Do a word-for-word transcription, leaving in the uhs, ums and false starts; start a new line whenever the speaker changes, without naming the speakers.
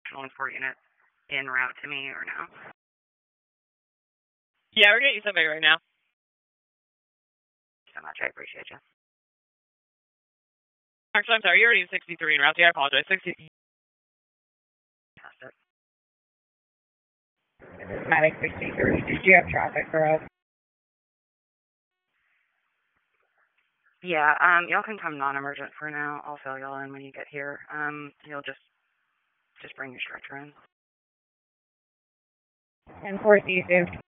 one four unit en route to me or no?
Yeah, we're getting somebody right now.
Thank you so much. I appreciate you.
Actually, I'm sorry. You're already sixty-three en route. Yeah, I apologize. sixty.
Fantastic.
Matic sixty-three. Did you have traffic for us?
Yeah, um, y'all can come non-emergent for now. I'll fill y'all in when you get here. Um, you'll just, just bring your stretcher in.
And fourth East is